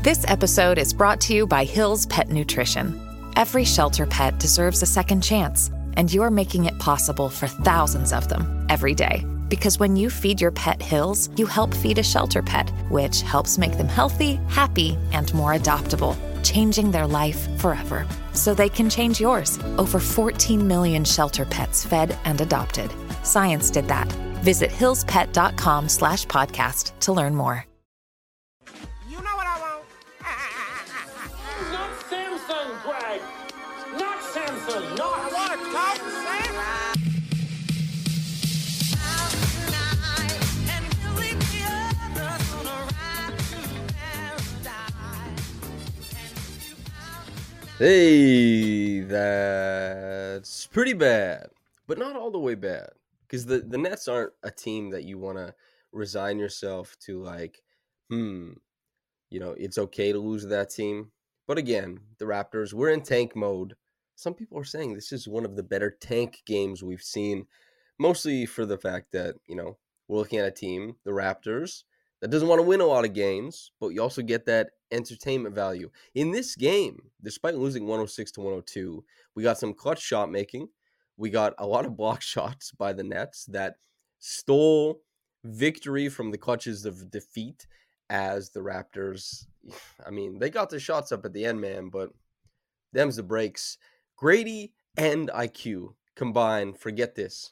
This episode is brought to you by Hill's Pet Nutrition. Every shelter pet deserves a second chance, and you're making it possible for thousands of them every day. Because when you feed your pet Hill's, you help feed a shelter pet, which helps make them healthy, happy, and more adoptable, changing their life forever. So they can change yours. Over 14 million shelter pets fed and adopted. Science did that. Visit hillspet.com/podcast to learn more. You know what I want? Not Samsung, Greg! Not Samsung! No, I want a Coke, Sam. Hey, that's pretty bad, but not all the way bad. Because the Nets aren't a team that you want to resign yourself to, like, it's okay to lose that team. But again, the Raptors, we're in tank mode. Some people are saying this is one of the better tank games we've seen, mostly for the fact that, we're looking at a team, the Raptors, that doesn't want to win a lot of games, but you also get that entertainment value. In this game, despite losing 106-102, we got some clutch shot making. We got a lot of block shots by the Nets that stole victory from the clutches of defeat as the Raptors. I mean, they got the shots up at the end, man, but them's the breaks. Grady and IQ combined, forget this,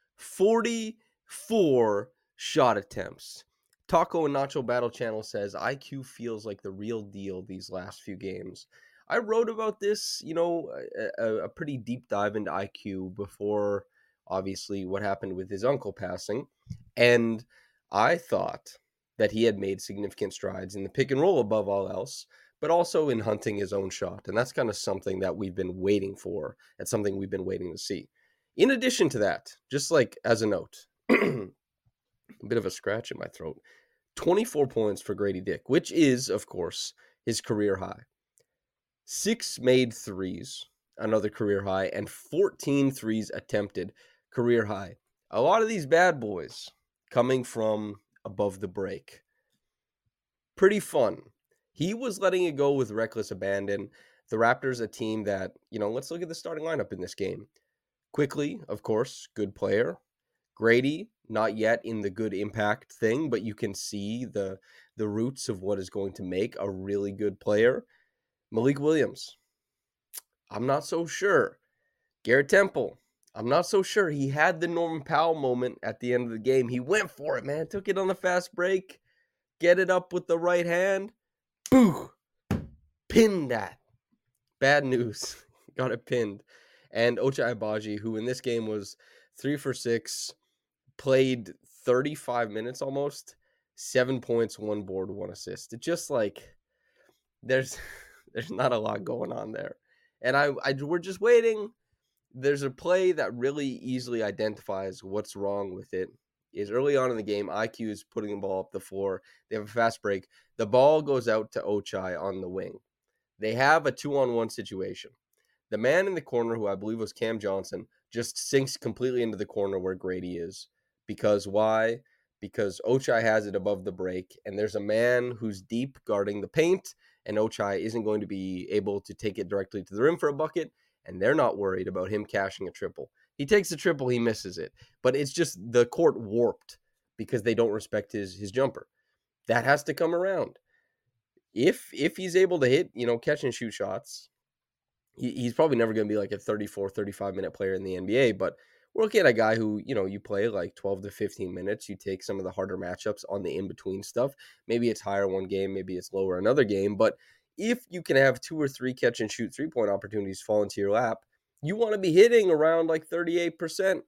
44 shot attempts. Taco and Nacho Battle Channel says IQ feels like the real deal these last few games. I wrote about this, a pretty deep dive into IQ before, obviously, what happened with his uncle passing. And I thought that he had made significant strides in the pick and roll above all else, but also in hunting his own shot. And that's kind of something that we've been waiting for. That's something we've been waiting to see. In addition to that, just like as a note, a bit of a scratch in my throat, 24 points for Grady Dick, which is, of course, his career high. 6 made threes, another career high, and 14 threes attempted, career high. A lot of these bad boys coming from above the break. Pretty fun. He was letting it go with reckless abandon. The Raptors, a team that, let's look at the starting lineup in this game. Quickly, of course, good player. Grady, not yet in the good impact thing, but you can see the roots of what is going to make a really good player. Malik Williams, I'm not so sure. Garrett Temple, I'm not so sure. He had the Norman Powell moment at the end of the game. He went for it, man. Took it on the fast break. Get it up with the right hand. Boo! Pinned that. Bad news. Got it pinned. And Ochai Agbaji, who in this game was 3 for 6, played 35 minutes almost, 7 points, 1 board, 1 assist. It's just like there's not a lot going on there. And we're just waiting. There's a play that really easily identifies what's wrong with it. Is early on in the game, IQ is putting the ball up the floor. They have a fast break. The ball goes out to Ochai on the wing. They have a 2-on-1 situation. The man in the corner, who I believe was Cam Johnson, just sinks completely into the corner where Grady is. Because why? Because Ochai has it above the break, and there's a man who's deep guarding the paint, and Ochai isn't going to be able to take it directly to the rim for a bucket, and they're not worried about him cashing a triple. He takes the triple, he misses it. But it's just the court warped because they don't respect his jumper. That has to come around. If he's able to hit, catch and shoot shots, he's probably never going to be like a 34, 35-minute player in the NBA, but we're looking at a guy who, you play like 12 to 15 minutes. You take some of the harder matchups on the in-between stuff. Maybe it's higher one game, maybe it's lower another game, but if you can have 2 or 3 catch-and-shoot three-point opportunities fall into your lap, you want to be hitting around like 38%,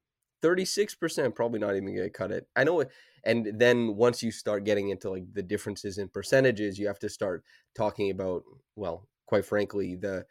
36%, probably not even going to cut it. I know it. And then once you start getting into like the differences in percentages, you have to start talking about, well, quite frankly, the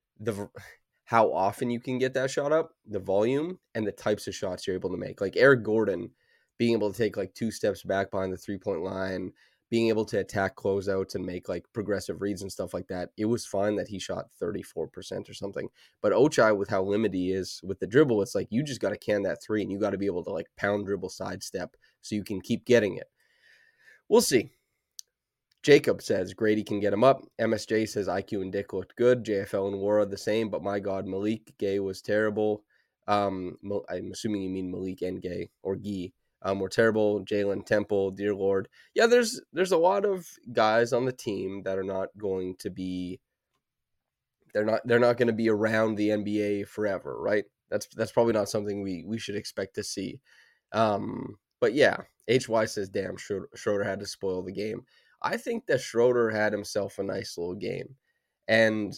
how often you can get that shot up, the volume, and the types of shots you're able to make. Like Eric Gordon being able to take like 2 steps back behind the 3-point line, being able to attack closeouts and make like progressive reads and stuff like that. It was fine that he shot 34% or something. But Ochai, with how limited he is with the dribble, it's like you just got to can that 3 and you got to be able to like pound dribble sidestep so you can keep getting it. We'll see. Jacob says Grady can get him up. MSJ says IQ and Dick looked good. JFL and Wara the same, but my God, Malik Gay was terrible. I'm assuming you mean Malik and Gay or Gee. Were terrible. Jalen Temple, dear Lord. Yeah, there's a lot of guys on the team that are not going to be. They're not going to be around the NBA forever, right? That's probably not something we should expect to see. But yeah, HY says, damn, Schroeder had to spoil the game. I think that Schroeder had himself a nice little game. And,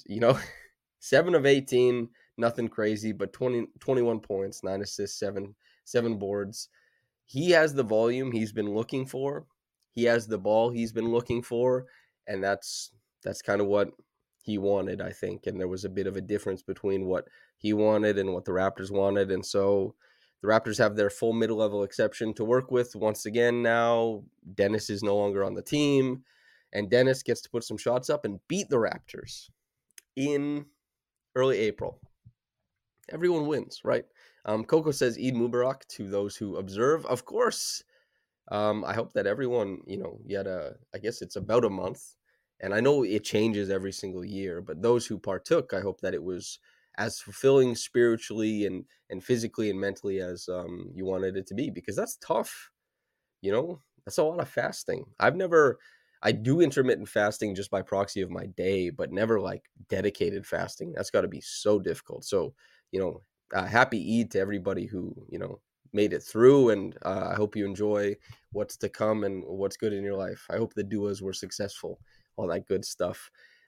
7 of 18, nothing crazy, but 21 points, 9 assists, 7 boards. He has the volume he's been looking for. He has the ball he's been looking for. And that's kind of what he wanted, I think. And there was a bit of a difference between what he wanted and what the Raptors wanted. And so the Raptors have their full mid-level exception to work with once again now. Dennis is no longer on the team, and Dennis gets to put some shots up and beat the Raptors in early April. Everyone wins, right? Coco says Eid Mubarak to those who observe. Of course, I hope that everyone, I guess it's about a month, and I know it changes every single year, but those who partook, I hope that it was as fulfilling spiritually and physically and mentally as you wanted it to be, because that's tough. That's a lot of fasting. I do intermittent fasting just by proxy of my day, but never like dedicated fasting. That's got to be so difficult. So, happy Eid to everybody who, made it through. And I hope you enjoy what's to come and what's good in your life. I hope the duos were successful, all that good stuff.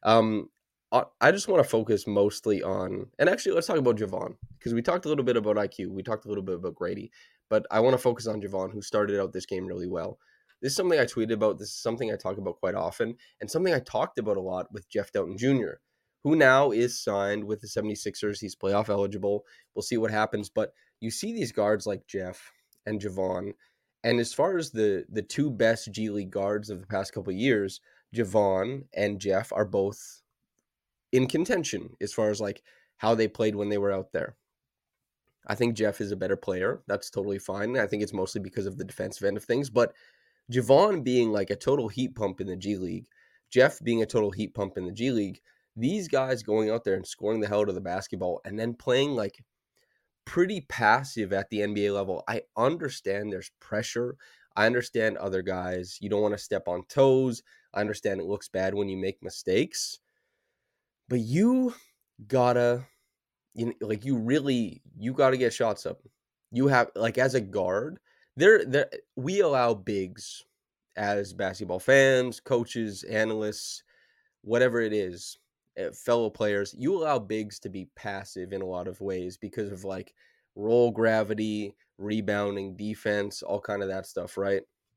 I just want to focus mostly on, and actually let's talk about Javon, because we talked a little bit about IQ. We talked a little bit about Grady, but I want to focus on Javon, who started out this game really well. This is something I tweeted about. This is something I talk about quite often, and something I talked about a lot with Jeff Doughton Jr., who now is signed with the 76ers. He's playoff eligible. We'll see what happens, but you see these guards like Jeff and Javon, and as far as the two best G League guards of the past couple of years, Javon and Jeff are both in contention as far as like how they played when they were out there. I think Jeff is a better player. That's totally fine. I think it's mostly because of the defensive end of things, but Javon being like a total heat pump in the G League, Jeff being a total heat pump in the G League, these guys going out there and scoring the hell out of the basketball and then playing like pretty passive at the NBA level. I understand there's pressure. I understand other guys, you don't want to step on toes. I understand it looks bad when you make mistakes. But you gotta, you gotta get shots up. You have, like, as a guard, we allow bigs as basketball fans, coaches, analysts, whatever it is, fellow players. You allow bigs to be passive in a lot of ways because of like roll gravity, rebounding, defense, all kind of that stuff, right?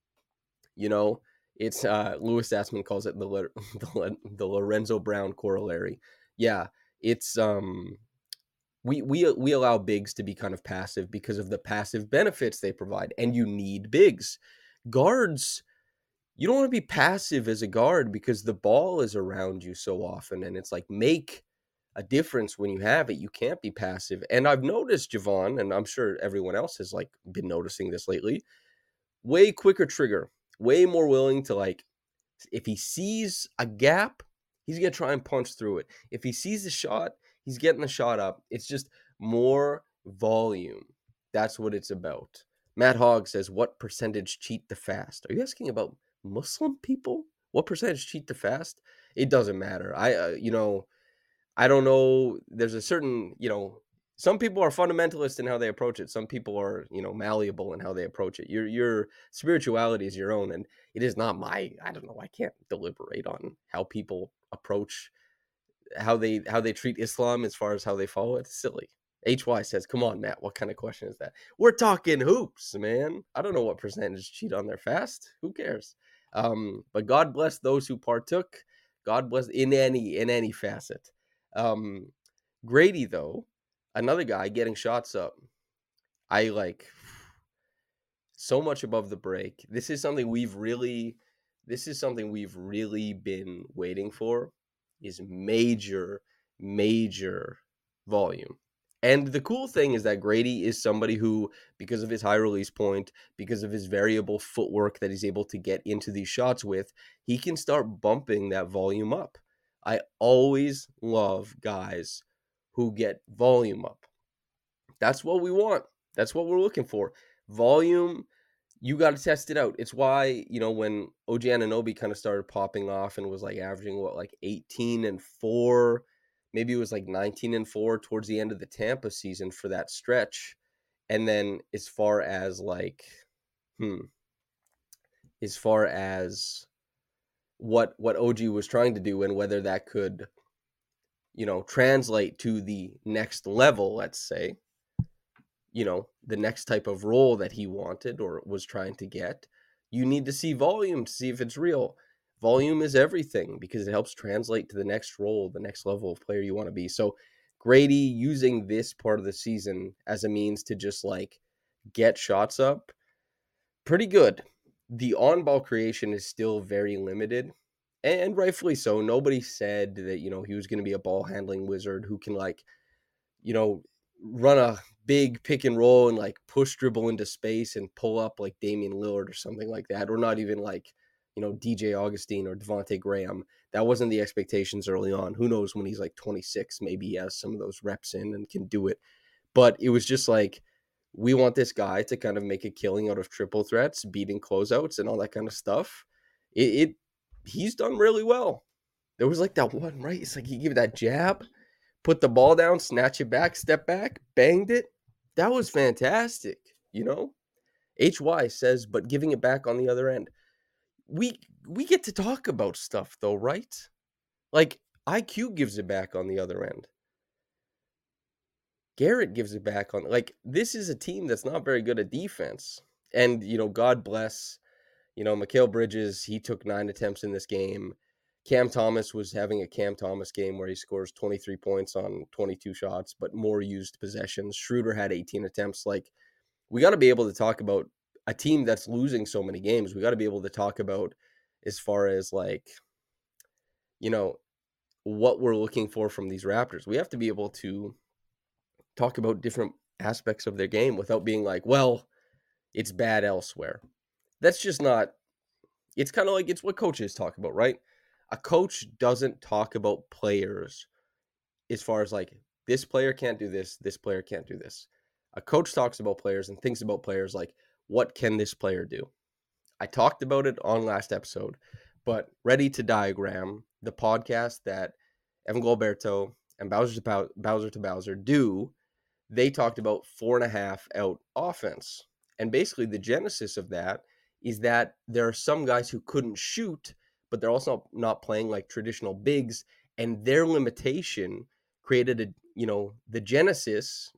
It's Louis Assman calls it the Lorenzo Brown corollary. Yeah, it's we allow bigs to be kind of passive because of the passive benefits they provide, and you need bigs. Guards, you don't want to be passive as a guard because the ball is around you so often, and it's like make a difference when you have it. You can't be passive. And I've noticed Javon, and I'm sure everyone else has like been noticing this lately, way quicker trigger. Way more willing to, like, if he sees a gap, he's going to try and punch through it. If he sees the shot, he's getting the shot up. It's just more volume. That's what it's about. Matt Hogg says, what percentage cheat the fast? Are you asking about Muslim people? What percentage cheat the fast? It doesn't matter. I don't know. There's a certain, some people are fundamentalist in how they approach it. Some people are, malleable in how they approach it. Your spirituality is your own, and it is not my. I don't know. I can't deliberate on how people approach, how they treat Islam as far as how they follow it. It's silly. HY says, "Come on, Matt. What kind of question is that? We're talking hoops, man. I don't know what percentage cheat on their fast. Who cares? But God bless those who partook. God bless in any facet. Grady though." Another guy getting shots up. I like so much above the break. This is something we've really been waiting for, is major volume. And the cool thing is that Grady is somebody who, because of his high release point, because of his variable footwork that he's able to get into these shots with, he can start bumping that volume up. I always love guys who get volume up. That's what we want. That's what we're looking for. Volume, you got to test it out. It's why, when OG Anunoby kind of started popping off and was like averaging 18-4, maybe it was like 19-4 towards the end of the Tampa season for that stretch. And then as far as what OG was trying to do and whether that could, translate to the next level, let's say, the next type of role that he wanted or was trying to get, you need to see volume to see if it's real. Volume is everything because it helps translate to the next role, the next level of player you want to be. So Grady using this part of the season as a means to just get shots up, pretty good. The on-ball creation is still very limited, and rightfully so. Nobody said that, he was going to be a ball handling wizard who can run a big pick and roll and push dribble into space and pull up like Damian Lillard or something like that, or not even DJ Augustine or Devontae Graham. That wasn't the expectations early on. Who knows when he's 26, maybe he has some of those reps in and can do it. But it was just we want this guy to kind of make a killing out of triple threats, beating closeouts and all that kind of stuff. He's done really well. There was that one, right? It's he gave that jab, put the ball down, snatch it back, step back, banged it. That was fantastic, HY says, but giving it back on the other end. We get to talk about stuff though, right? IQ gives it back on the other end. Garrett gives it back on, this is a team that's not very good at defense. And, God bless, Mikal Bridges, he took 9 attempts in this game. Cam Thomas was having a Cam Thomas game where he scores 23 points on 22 shots, but more used possessions. Schroeder had 18 attempts. We got to be able to talk about a team that's losing so many games. We got to be able to talk about as far as what we're looking for from these Raptors. We have to be able to talk about different aspects of their game without being well, it's bad elsewhere. That's just not, it's kind of it's what coaches talk about, right? A coach doesn't talk about players as far as this player can't do this, this player can't do this. A coach talks about players and thinks about players what can this player do? I talked about it on last episode, but Ready to Diagram, the podcast that Evan Gilberto and Bowser to Bowser do, they talked about 4.5 out offense. And basically the genesis of that is that there are some guys who couldn't shoot, but they're also not playing traditional bigs, and their limitation created the genesis,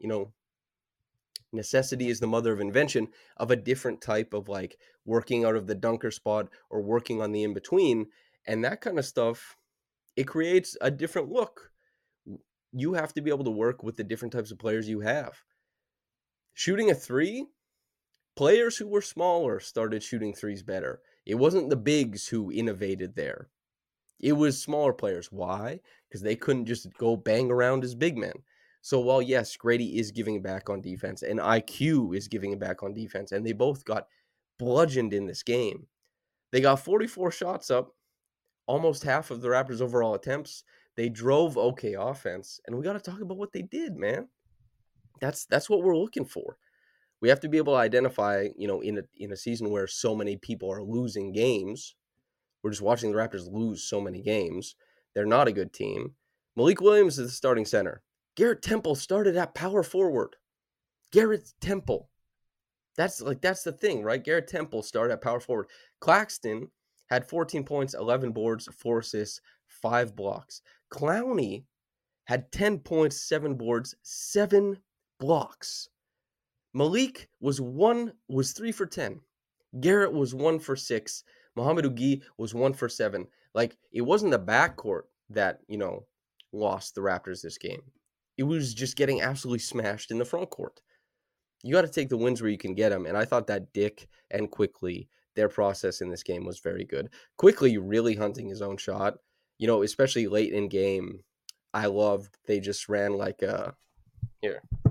necessity is the mother of invention, of a different type of working out of the dunker spot or working on the in-between. And that kind of stuff, it creates a different look. You have to be able to work with the different types of players you have. Shooting a three, players who were smaller started shooting threes better. It wasn't the bigs who innovated there. It was smaller players. Why? Because they couldn't just go bang around as big men. So while, yes, Grady is giving it back on defense and IQ is giving it back on defense, and they both got bludgeoned in this game. They got 44 shots up, almost half of the Raptors' overall attempts. They drove okay offense, and we got to talk about what they did, man. That's what we're looking for. We have to be able to identify, in a season where so many people are losing games. We're just watching the Raptors lose so many games. They're not a good team. Malik Williams is the starting center. Garrett Temple started at power forward. Garrett Temple. That's the thing, right? Garrett Temple started at power forward. Claxton had 14 points, 11 boards, 4 assists, 5 blocks. Clowney had 10 points, 7 boards, 7 blocks. Malik was 3 for 10. Garrett was 1 for 6. Mohamed Ugi was 1 for 7. It wasn't the backcourt that, lost the Raptors this game. It was just getting absolutely smashed in the front court. You got to take the wins where you can get them, and I thought that Dick and Quickley, their process in this game was very good. Quickley really hunting his own shot, especially late in game. I loved they just ran here.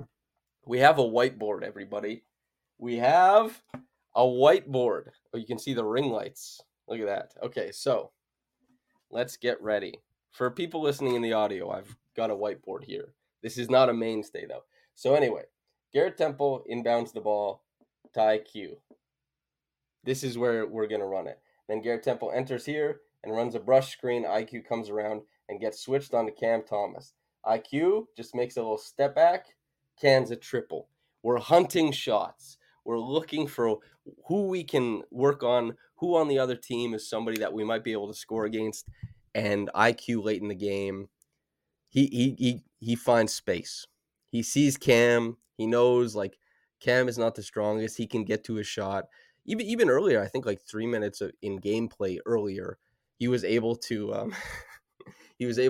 We have a whiteboard, everybody. We have a whiteboard. Oh, you can see the ring lights. Look at that. Okay, so let's get ready. For people listening in the audio, I've got a whiteboard here. This is not a mainstay, though. So anyway, Garrett Temple inbounds the ball to IQ. This is where we're going to run it. Then Garrett Temple enters here and runs a brush screen. IQ comes around and gets switched onto Cam Thomas. IQ just makes a little step back, cans a triple. We're hunting shots. We're looking for who we can work on, who on the other team is somebody that we might be able to score against. And IQ late in the game, he finds space. He sees Cam. He knows like Cam is not the strongest. He can get to his shot. Even earlier, I think like 3 minutes in gameplay earlier, he was able to he was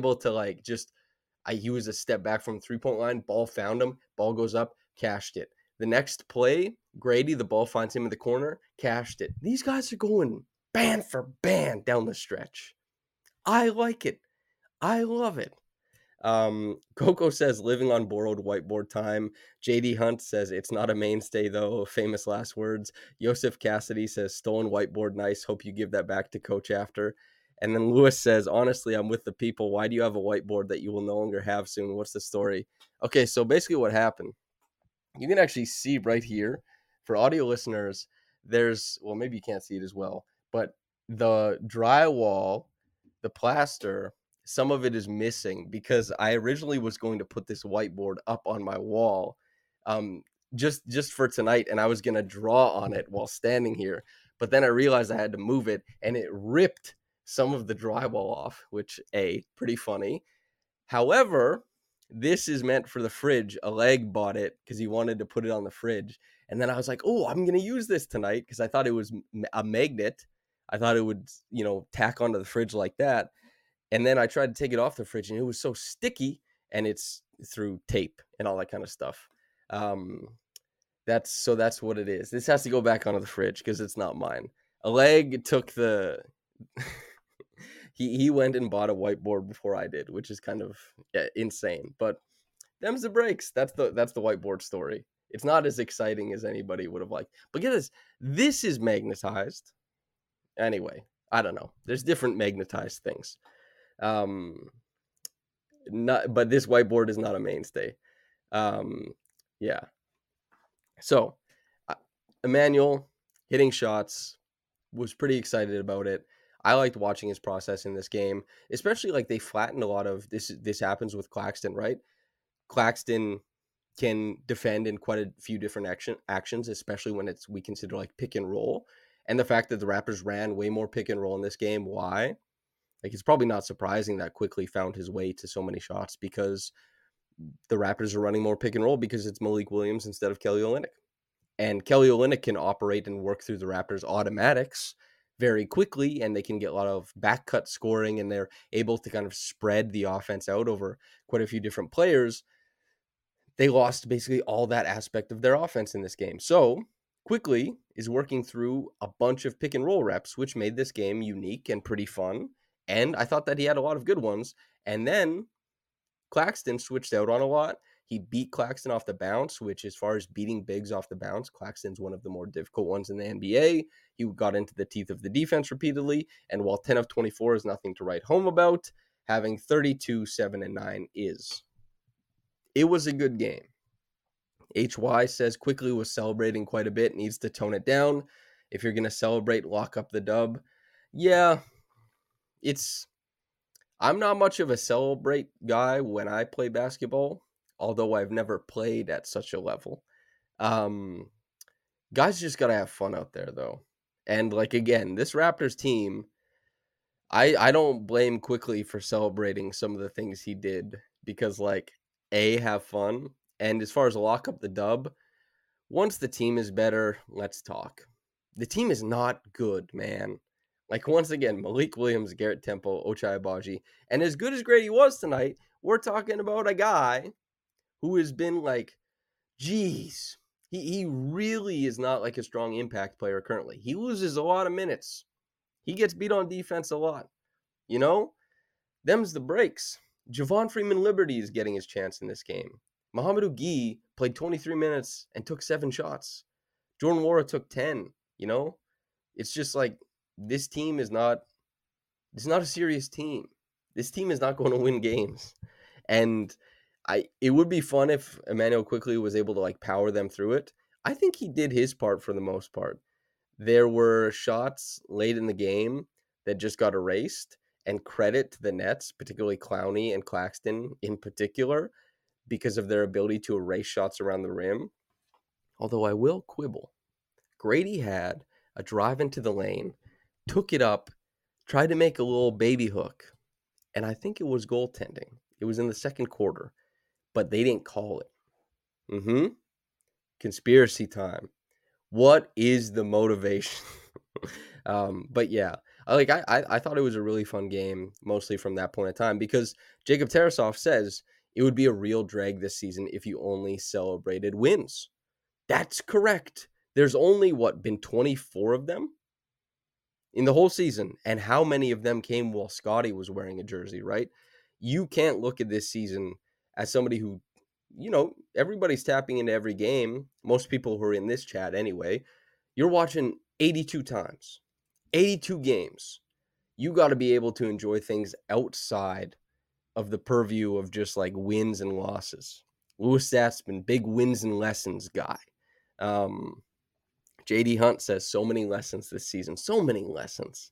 a step back from 3-point line. Ball found him. Ball goes up, cashed it. The next play, Grady, the ball finds him in the corner, cashed it. These guys are going band for band down the stretch. I like it. I love it. Coco says living on borrowed whiteboard time. JD Hunt says it's not a mainstay though. Famous last words. Joseph Cassidy says stolen whiteboard nice. Hope you give that back to coach after. And then Lewis says, honestly, I'm with the people. Why do you have a whiteboard that you will no longer have soon? What's the story? Okay, so basically what happened, you can actually see right here for audio listeners, maybe you can't see it as well, but the drywall, the plaster, some of it is missing because I originally was going to put this whiteboard up on my wall just for tonight, and I was going to draw on it while standing here. But then I realized I had to move it, and it ripped some of the drywall off, which, pretty funny. However, this is meant for the fridge. Oleg bought it because he wanted to put it on the fridge. And then I was like, oh, I'm going to use this tonight because I thought it was a magnet. I thought it would, tack onto the fridge like that. And then I tried to take it off the fridge, and it was so sticky, and it's through tape and all that kind of stuff. That's what it is. This has to go back onto the fridge because it's not mine. Oleg took the... he went and bought a whiteboard before I did, which is kind of insane. But them's the breaks. That's the whiteboard story. It's not as exciting as anybody would have liked. But get this. This is magnetized. Anyway, I don't know. There's different magnetized things. But this whiteboard is not a mainstay. Yeah. So, Emmanuel hitting shots, was pretty excited about it. I liked watching his process in this game, especially like they flattened a lot of this. This happens with Claxton, right? Claxton can defend in quite a few different actions, especially when we consider like pick and roll. And the fact that the Raptors ran way more pick and roll in this game, why? Like, it's probably not surprising that Quickley found his way to so many shots because the Raptors are running more pick and roll because it's Malik Williams instead of Kelly Olynyk. And Kelly Olynyk can operate and work through the Raptors' automatics very quickly, and they can get a lot of back cut scoring, and they're able to kind of spread the offense out over quite a few different players. They lost basically all that aspect of their offense in this game. So Quickley is working through a bunch of pick and roll reps, which made this game unique and pretty fun. And I thought that he had a lot of good ones. And then Claxton switched out on a lot. He beat Claxton off the bounce, which as far as beating bigs off the bounce, Claxton's one of the more difficult ones in the NBA. He got into the teeth of the defense repeatedly. And while 10 of 24 is nothing to write home about, having 32, 7, and 9 is. It was a good game. HY says Quickley was celebrating quite a bit, needs to tone it down. If you're going to celebrate, lock up the dub. Yeah, I'm not much of a celebrate guy when I play basketball, although I've never played at such a level. Guys just got to have fun out there, though. And, like, again, this Raptors team, I don't blame Quickley for celebrating some of the things he did because, like, have fun. And as far as lock up the dub, once the team is better, let's talk. The team is not good, man. Like, once again, Malik Williams, Garrett Temple, Ochai Agbaji. And as good as Grady was tonight, we're talking about a guy who has been like, geez, he really is not like a strong impact player currently. He loses a lot of minutes. He gets beat on defense a lot. You know? Them's the breaks. Javon Freeman Liberty is getting his chance in this game. Mohamedou Gueye played 23 minutes and took 7 shots. Jordan Nwora took 10, It's just like this team is not it's not a serious team. This team is not going to win games. And it would be fun if Immanuel Quickley was able to like power them through it. I think he did his part for the most part. There were shots late in the game that just got erased, and credit to the Nets, particularly Clowney and Claxton in particular, because of their ability to erase shots around the rim. Although I will quibble. Grady had a drive into the lane, took it up, tried to make a little baby hook, and I think it was goaltending. It was in the second quarter, but they didn't call it. Conspiracy time. What is the motivation? But yeah, I thought it was a really fun game, mostly from that point in time, because Jacob Tarasov says it would be a real drag this season if you only celebrated wins. That's correct. There's only, been 24 of them in the whole season, and how many of them came while Scotty was wearing a jersey, right? You can't look at this season as somebody who, everybody's tapping into every game. Most people who are in this chat anyway, you're watching 82 times, 82 games. You got to be able to enjoy things outside of the purview of just like wins and losses. Louis Satzman, big wins and lessons guy. JD Hunt says so many lessons this season, so many lessons.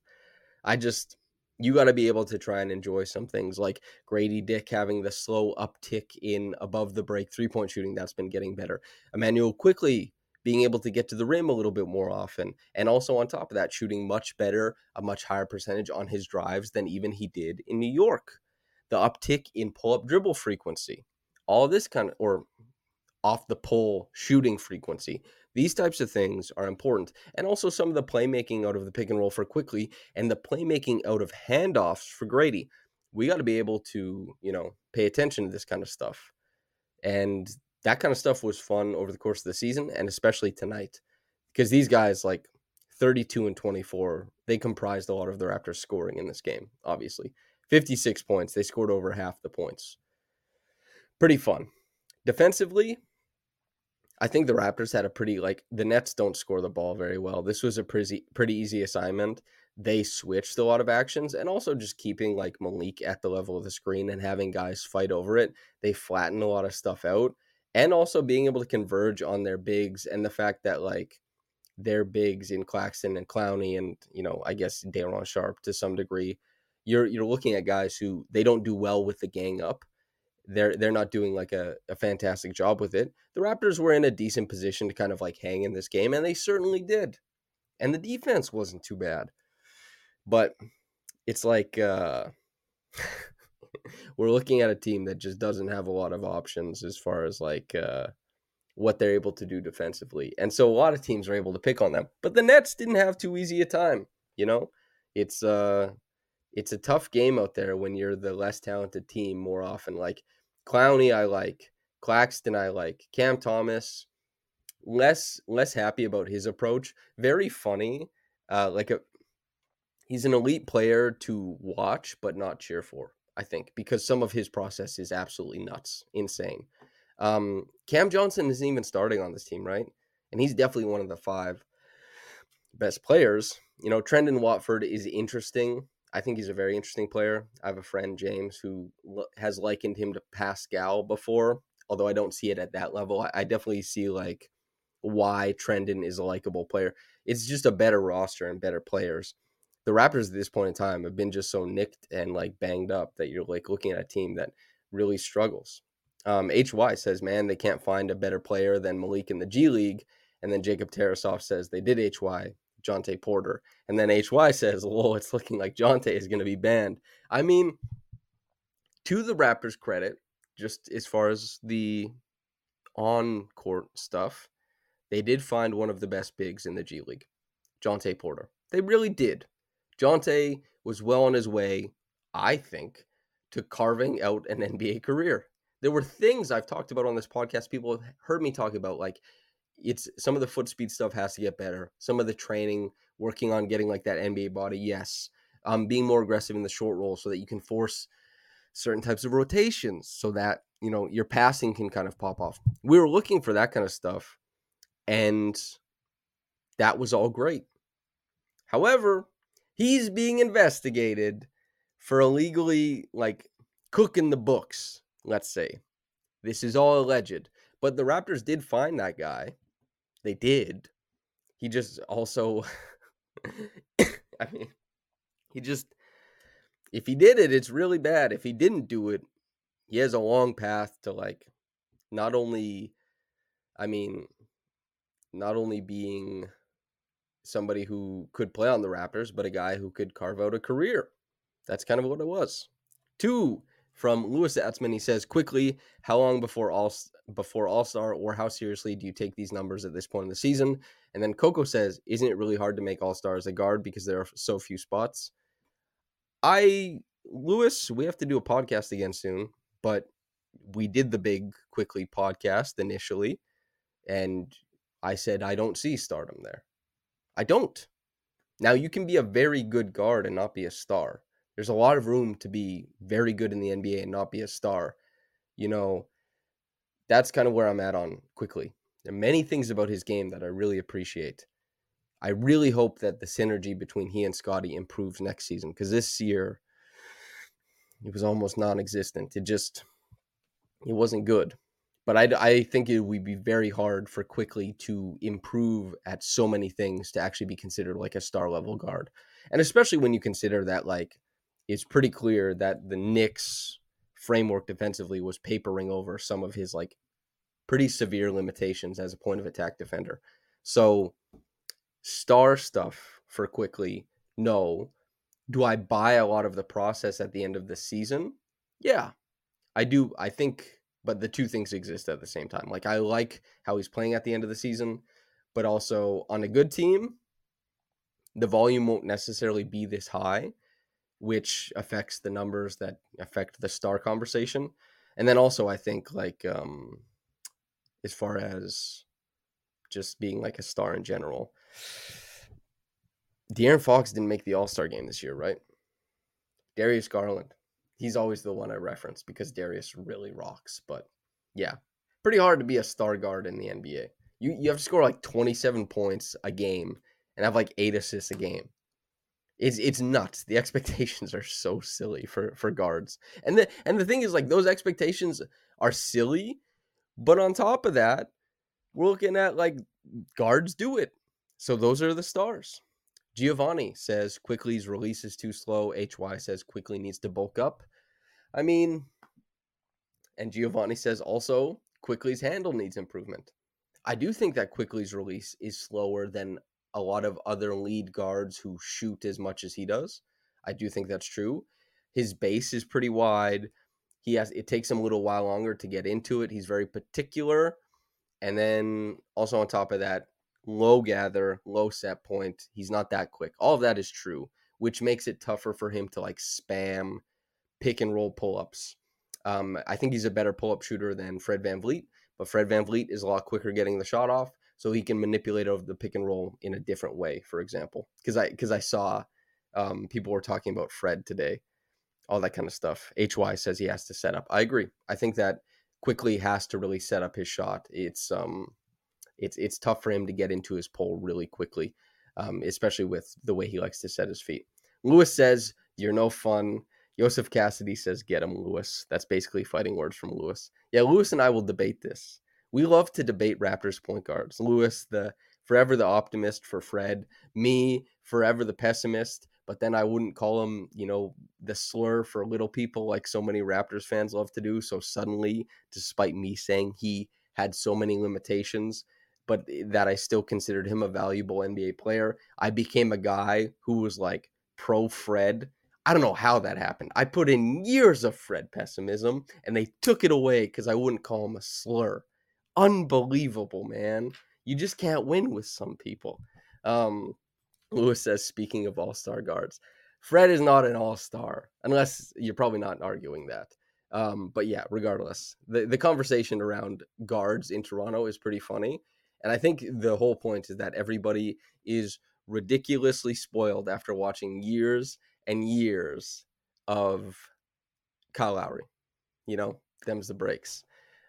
You got to be able to try and enjoy some things like Grady Dick having the slow uptick in above the break 3-point shooting. That's been getting better. Immanuel Quickley being able to get to the rim a little bit more often. And also on top of that, shooting much better, a much higher percentage on his drives than even he did in New York. The uptick in pull-up dribble frequency. All this or off the pull shooting frequency. These types of things are important. And also some of the playmaking out of the pick and roll for Quickley and the playmaking out of handoffs for Grady. We got to be able to, pay attention to this kind of stuff. And that kind of stuff was fun over the course of the season, and especially tonight. Because these guys, like 32 and 24, they comprised a lot of the Raptors scoring in this game, obviously. 56 points. They scored over half the points. Pretty fun. Defensively, I think the Raptors had the Nets don't score the ball very well. This was a pretty easy assignment. They switched a lot of actions, and also just keeping like Malik at the level of the screen and having guys fight over it. They flattened a lot of stuff out, and also being able to converge on their bigs, and the fact that like their bigs in Claxton and Clowney and, I guess Day'Ron Sharpe to some degree, you're looking at guys who they don't do well with the gang up. They're not doing like a fantastic job with it. The Raptors were in a decent position to kind of like hang in this game, and they certainly did. And the defense wasn't too bad. But it's like we're looking at a team that just doesn't have a lot of options as far as like what they're able to do defensively. And so a lot of teams are able to pick on them. But the Nets didn't have too easy a time, It's a tough game out there when you're the less talented team more often. Like Clowney, I like. Claxton, I like. Cam Thomas, less happy about his approach. Very funny. He's an elite player to watch, but not cheer for, I think, because some of his process is absolutely nuts, insane. Cam Johnson isn't even starting on this team, right? And he's definitely one of the 5 best players. Trendon Watford is interesting. I think he's a very interesting player. I have a friend, James, who has likened him to Pascal before, although I don't see it at that level. I definitely see like why Trendon is a likable player. It's just a better roster and better players. The Raptors at this point in time have been just so nicked and like banged up that you're like looking at a team that really struggles. HY says, man, they can't find a better player than Malik in the G League. And then Jacob Tarasov says they did HY, Jonte Porter. And then HY says, whoa, it's looking like Jonte is going to be banned. I mean, to the Raptors' credit, just as far as the on-court stuff, they did find one of the best bigs in the G League, Jonte Porter. They really did. Jonte was well on his way, I think, to carving out an NBA career. There were things I've talked about on this podcast. People have heard me talk about, like, it's some of the foot speed stuff has to get better. Some of the training, working on getting like that NBA body, yes. Being more aggressive in the short roll so that you can force certain types of rotations so that your passing can kind of pop off. We were looking for that kind of stuff, and that was all great. However, he's being investigated for illegally, cooking the books, let's say. This is all alleged. But the Raptors did find that guy. They did. He just also, I mean, if he did it, it's really bad. If he didn't do it, he has a long path to, not only being somebody who could play on the Raptors, but a guy who could carve out a career. That's kind of what it was. 2 from Lewis Atzman. He says, quickly, how long before All-Star, or how seriously do you take these numbers at this point in the season? And then Coco says, isn't it really hard to make All-Star as a guard because there are so few spots? Lewis, we have to do a podcast again soon, but we did the big Quickly podcast initially, and I said I don't see stardom there. I don't. Now, you can be a very good guard and not be a star. There's a lot of room to be very good in the NBA and not be a star. That's kind of where I'm at on Quickly. There are many things about his game that I really appreciate. I really hope that the synergy between he and Scottie improves next season, because this year it was almost non-existent. It wasn't good. But I think it would be very hard for Quickly to improve at so many things to actually be considered like a star level guard. And especially when you consider that it's pretty clear that the Knicks framework defensively was papering over some of his pretty severe limitations as a point of attack defender. So star stuff for Quickly, no. Do I buy a lot of the process at the end of the season? Yeah, I do. I think, but the two things exist at the same time. I like how he's playing at the end of the season, but also on a good team, the volume won't necessarily be this high, which affects the numbers that affect the star conversation. And then also I think as far as just being a star in general, De'Aaron Fox didn't make the All-Star game this year, right? Darius Garland. He's always the one I reference because Darius really rocks. But yeah, pretty hard to be a star guard in the NBA. You have to score 27 points a game and have 8 assists a game. It's nuts. The expectations are so silly for guards. And the thing is, those expectations are silly, but on top of that, we're looking at guards do it. So those are the stars. Giovanni says Quickly's release is too slow. HY says Quickly needs to bulk up. And Giovanni says also Quickly's handle needs improvement. I do think that Quickly's release is slower than a lot of other lead guards who shoot as much as he does. I do think that's true. His base is pretty wide. It takes him a little while longer to get into it. He's very particular. And then also on top of that, low gather, low set point. He's not that quick. All of that is true, which makes it tougher for him to spam pick and roll pull-ups. I think he's a better pull-up shooter than Fred VanVleet, but Fred VanVleet is a lot quicker getting the shot off, so he can manipulate over the pick and roll in a different way, for example. Because I saw people were talking about Fred today, all that kind of stuff. HY says he has to set up. I agree. I think that Quickly has to really set up his shot. It's tough for him to get into his pull really quickly, especially with the way he likes to set his feet. Lewis says, you're no fun. Joseph Cassidy says, get him, Lewis. That's basically fighting words from Lewis. Yeah, Lewis and I will debate this. We love to debate Raptors point guards. Lewis, forever the optimist for Fred. Me, forever the pessimist. But then I wouldn't call him, the slur for little people like so many Raptors fans love to do. So suddenly, despite me saying he had so many limitations, but that I still considered him a valuable NBA player, I became a guy who was pro Fred. I don't know how that happened. I put in years of Fred pessimism, and they took it away because I wouldn't call him a slur. Unbelievable, man. You just can't win with some people. Lewis says, speaking of all-star guards, Fred is not an all-star, unless you're probably not arguing that. But yeah, regardless, the conversation around guards in Toronto is pretty funny. And I think the whole point is that everybody is ridiculously spoiled after watching years and years of Kyle Lowry. them's the breaks.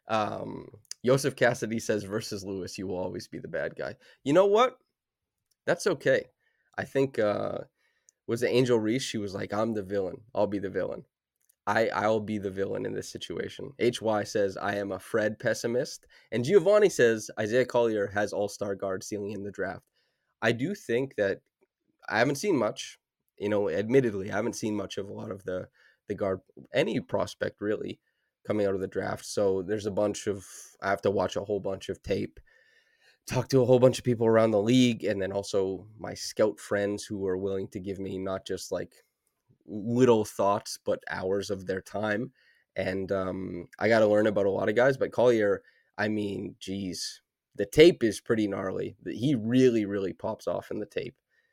Joseph Cassidy says, versus Lewis, you will always be the bad guy. You know what? That's okay. I think, was it Angel Reese? She was like, I'm the villain. I'll be the villain. I'll be the villain in this situation. HY says, I am a Fred pessimist. And Giovanni says, Isaiah Collier has all-star guard ceiling in the draft. I do think that I haven't seen much. Admittedly, I haven't seen much of a lot of the guard, any prospect really, coming out of the draft. So there's I have to watch a whole bunch of tape, talk to a whole bunch of people around the league, and then also my scout friends who are willing to give me not just like little thoughts, but hours of their time. And I got to learn about a lot of guys, but Collier, I mean, geez, the tape is pretty gnarly. He really, really pops off in the tape.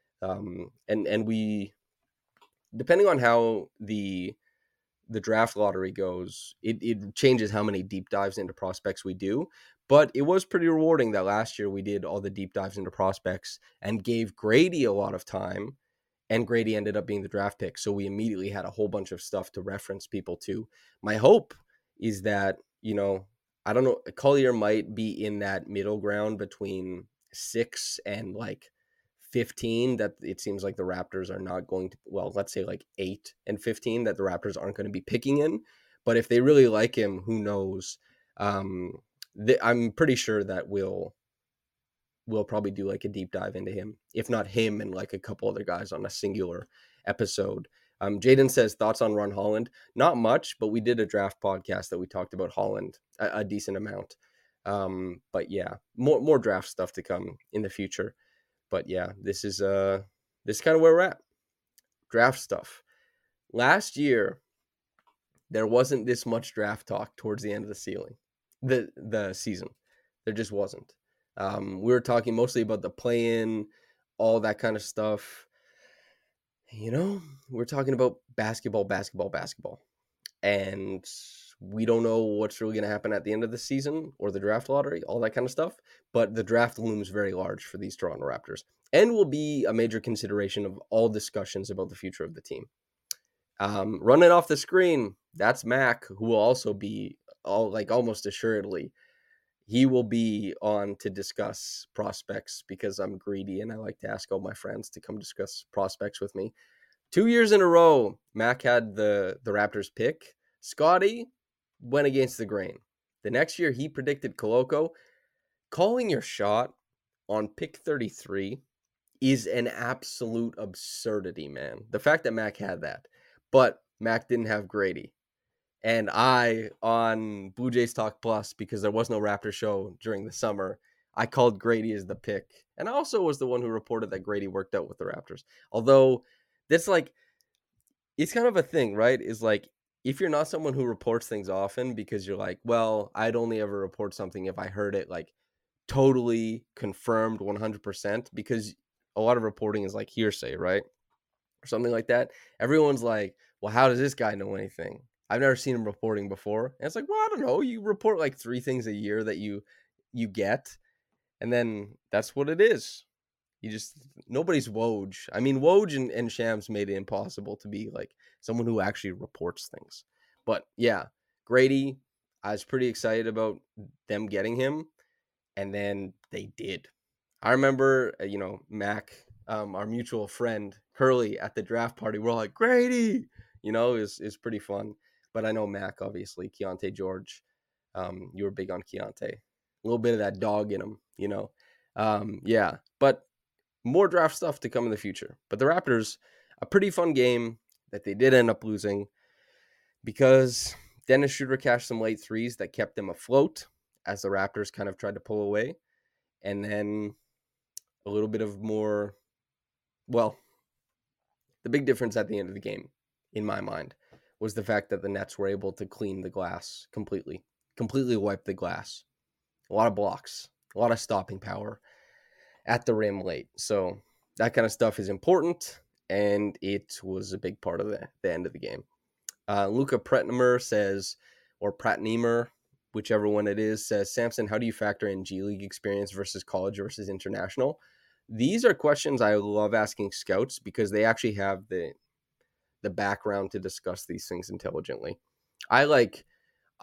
And we, depending on how the draft lottery goes, it changes how many deep dives into prospects we do. But it was pretty rewarding that last year we did all the deep dives into prospects and gave Grady a lot of time. And Grady ended up being the draft pick. So we immediately had a whole bunch of stuff to reference people to. My hope is that, I don't know, Collier might be in that middle ground between 6 and like 15, that it seems like the Raptors are not going to, well, let's say like 8 and 15, that the Raptors aren't going to be picking in. But if they really like him, who knows? I'm pretty sure that we'll probably do like a deep dive into him, if not him and like a couple other guys on a singular episode. Jaden says, thoughts on Ron Holland? Not much, but we did a draft podcast that we talked about Holland a decent amount. But yeah, more draft stuff to come in the future. But yeah, this is kind of where we're at. Draft stuff. Last year, there wasn't this much draft talk towards the end of the season. There just wasn't. We were talking mostly about the play-in, all that kind of stuff. We're talking about basketball. And we don't know what's really going to happen at the end of the season or the draft lottery, all that kind of stuff. But the draft looms very large for these Toronto Raptors and will be a major consideration of all discussions about the future of the team. Running off the screen, that's Mac, who will also be almost assuredly, he will be on to discuss prospects because I'm greedy and I like to ask all my friends to come discuss prospects with me. 2 years in a row, Mac had the Raptors pick. Scotty went against the grain. The next year, he predicted Koloko. Calling your shot on pick 33 is an absolute absurdity, man. The fact that Mac had that. But Mac didn't have Grady. And I, on Blue Jays Talk Plus, because there was no Raptor show during the summer, I called Grady as the pick. And I also was the one who reported that Grady worked out with the Raptors. Although, that's like, it's kind of a thing, right? Is like, if you're not someone who reports things often because you're like, well, I'd only ever report something if I heard it like totally confirmed 100%, because a lot of reporting is like hearsay, right? Or something like that. Everyone's like, well, how does this guy know anything? I've never seen him reporting before. And it's like, well, I don't know. You report like 3 things a year that you get. And then that's what it is. Nobody's Woj. I mean, Woj and Shams made it impossible to be like someone who actually reports things. But yeah, Grady, I was pretty excited about them getting him. And then they did. I remember, Mac, our mutual friend, Curly, at the draft party, we're like, Grady, is pretty fun. But I know Mac, obviously, Keontae George, you were big on Keontae. A little bit of that dog in him, Yeah, but more draft stuff to come in the future. But the Raptors, a pretty fun game that they did end up losing because Dennis Schroeder cashed some late threes that kept them afloat as the Raptors kind of tried to pull away. And then a little bit of more, well, the big difference at the end of the game, in my mind, was the fact that the Nets were able to clean the glass completely wipe the glass. A lot of blocks, a lot of stopping power at the rim late. So that kind of stuff is important, and it was a big part of the end of the game. Luca Pretnemer says, or Pratnemer, whichever one it is, says, Samson, how do you factor in G League experience versus college versus international? These are questions I love asking scouts because they actually have the background to discuss these things intelligently. I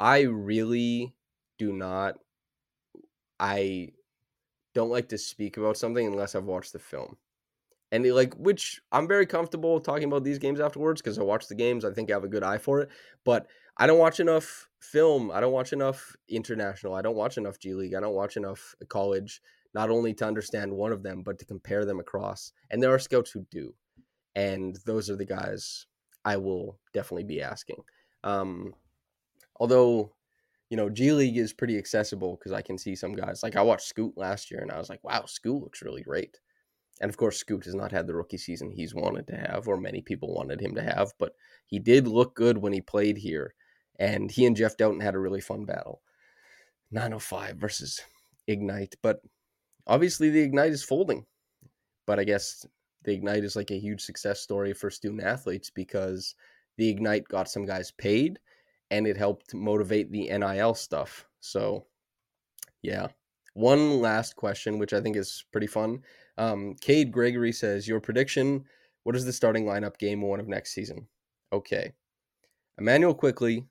I really do not. I don't like to speak about something unless I've watched the film. And which I'm very comfortable talking about these games afterwards because I watch the games. I think I have a good eye for it. But I don't watch enough film. I don't watch enough international. I don't watch enough G League. I don't watch enough college, not only to understand one of them, but to compare them across. And there are scouts who do. And those are the guys I will definitely be asking. Although, G League is pretty accessible because I can see some guys. Like I watched Scoot last year and I was like, wow, Scoot looks really great. And of course, Scoot has not had the rookie season he's wanted to have, or many people wanted him to have, but he did look good when he played here. And he and Jeff Doughton had a really fun battle. 905 versus Ignite. But obviously the Ignite is folding. But I guess the Ignite is like a huge success story for student athletes because the Ignite got some guys paid and it helped motivate the NIL stuff. So, yeah. One last question, which I think is pretty fun. Cade Gregory says, your prediction, what is the starting lineup game 1 of next season? Okay. Emmanuel Quickley,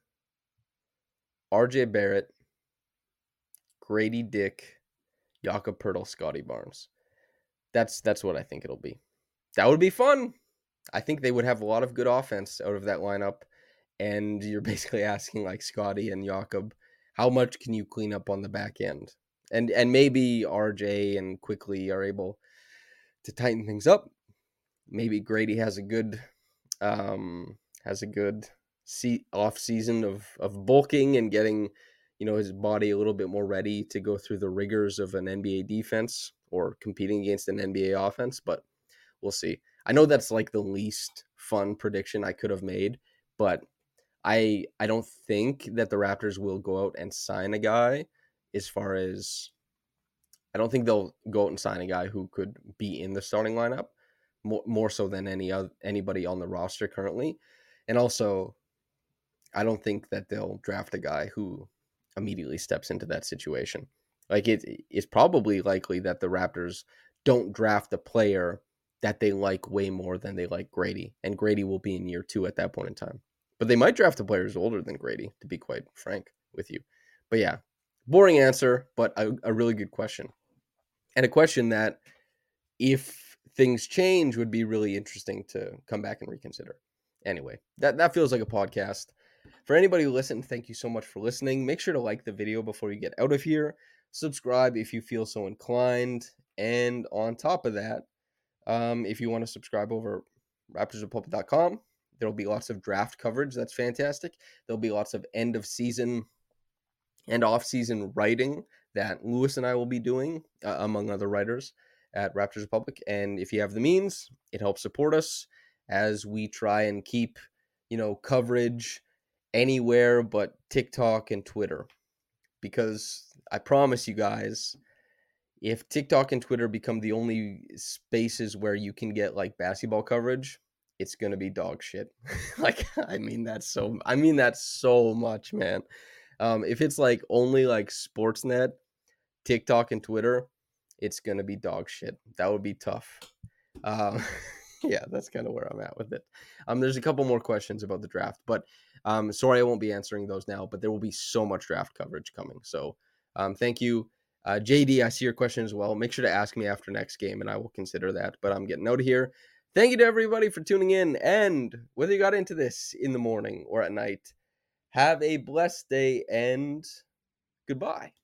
RJ Barrett, Grady Dick, Jakob Poeltl, Scotty Barnes. That's what I think it'll be. That would be fun. I think they would have a lot of good offense out of that lineup. And you're basically asking like Scotty and Jakob, how much can you clean up on the back end? And maybe RJ and Quickley are able to tighten things up. Maybe Grady has a good off season of bulking and getting, his body a little bit more ready to go through the rigors of an NBA defense or competing against an NBA offense, but we'll see. I know that's like the least fun prediction I could have made, but I don't think that the Raptors will go out and sign a guy I don't think they'll go out and sign a guy who could be in the starting lineup more so than anybody on the roster currently. And also, I don't think that they'll draft a guy who immediately steps into that situation. Like it's probably likely that the Raptors don't draft a player that they like way more than they like Grady. And Grady will be in year 2 at that point in time. But they might draft a player who's older than Grady, to be quite frank with you. But yeah, boring answer, but a really good question. And a question that, if things change, would be really interesting to come back and reconsider. Anyway, that feels like a podcast. For anybody who listened, thank you so much for listening. Make sure to like the video before you get out of here. Subscribe if you feel so inclined. And on top of that, if you want to subscribe over RaptorsRepublic.com, there'll be lots of draft coverage. That's fantastic. There'll be lots of end of season and off-season writing that Lewis and I will be doing, among other writers at Raptors Republic. And if you have the means, it helps support us as we try and keep, coverage anywhere but TikTok and Twitter. Because I promise you guys, if TikTok and Twitter become the only spaces where you can get like basketball coverage, it's going to be dog shit. I mean that so much, man. If it's like only like Sportsnet, TikTok, and Twitter, it's going to be dog shit. That would be tough. Yeah, that's kind of where I'm at with it. There's a couple more questions about the draft, but sorry I won't be answering those now, but there will be so much draft coverage coming. So thank you. JD, I see your question as well. Make sure to ask me after next game, and I will consider that. But I'm getting out of here. Thank you to everybody for tuning in, and whether you got into this in the morning or at night, have a blessed day, and goodbye.